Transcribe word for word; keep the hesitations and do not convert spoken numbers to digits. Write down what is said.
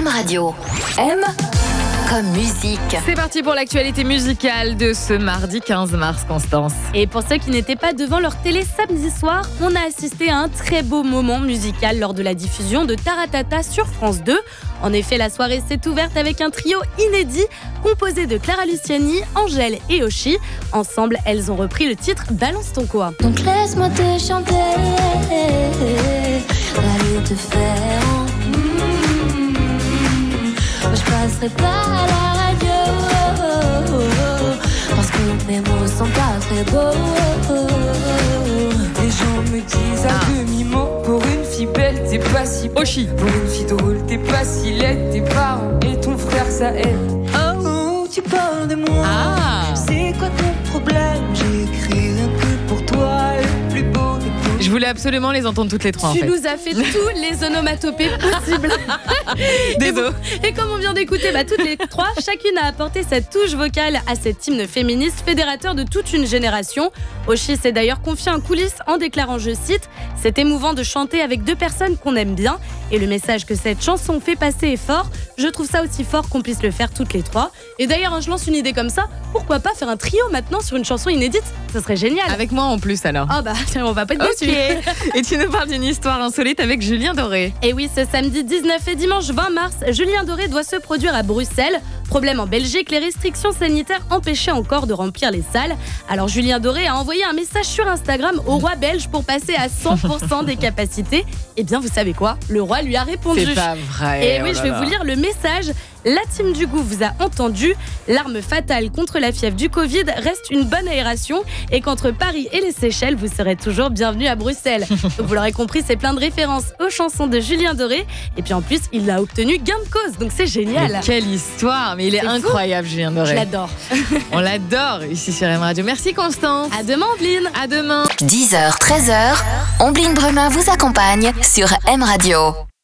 M Radio. M comme musique. C'est parti pour l'actualité musicale de ce mardi quinze mars, Constance. Et pour ceux qui n'étaient pas devant leur télé samedi soir, on a assisté à un très beau moment musical lors de la diffusion de Taratata sur France deux. En effet, la soirée s'est ouverte avec un trio inédit composé de Clara Luciani, Angèle et Oshi. Ensemble, elles ont repris le titre Balance ton quoi. Donc laisse-moi te chanter, aller te faire en... Je passerai pas à la radio parce que mes mots sont pas très beaux. Les gens me disent à Ah. demi-mot, pour une fille belle t'es pas si belle. Oshi. Pour une fille drôle t'es pas si laide. Tes parents et ton frère ça aide. Oh, tu parles de moi. Ah. C'est quoi ton problème? J'ai écrit un peu pour toi, le plus beau des poèmes. Je voulais absolument les entendre toutes les trois, en Tu fait. nous as fait tous les onomatopées possibles. Désolé. Et comme on vient d'écouter bah, toutes les trois, chacune a apporté sa touche vocale à cet hymne féministe fédérateur de toute une génération. Oshi s'est d'ailleurs confié en coulisses en déclarant, je cite, « C'est émouvant de chanter avec deux personnes qu'on aime bien et le message que cette chanson fait passer est fort. Je trouve ça aussi fort qu'on puisse le faire toutes les trois. » Et d'ailleurs, hein, je lance une idée comme ça, pourquoi pas faire un trio maintenant sur une chanson inédite? Ce serait génial. Avec moi en plus, alors. Ah bah, on va pas être Ok. déçus. Et tu nous parles d'une histoire insolite avec Julien Doré. Et oui, ce samedi dix-neuf et dimanche vingt mars, Julien Doré doit se produire à Bruxelles. Problème en Belgique, les restrictions sanitaires empêchaient encore de remplir les salles. Alors Julien Doré a envoyé un message sur Instagram au roi belge pour passer à cent pour cent des capacités. Et bien, vous savez quoi? Le roi lui a répondu. C'est pas vrai. Et oui, oh je là vais là. vous lire le message. La team du goût vous a entendu. L'arme fatale contre la fièvre du Covid reste une bonne aération et qu'entre Paris et les Seychelles, vous serez toujours bienvenus à Bruxelles. Donc vous l'aurez compris, c'est plein de références aux chansons de Julien Doré. Et puis en plus, il a obtenu gain de cause. Donc c'est génial. Mais quelle histoire. Mais il est, C'est fou. incroyable, Julien Doré. Je l'adore. On l'adore ici sur M Radio. Merci, Constance. À demain, Ambline. À demain. dix heures, treize heures, Ombline Bremin vous accompagne sur M Radio.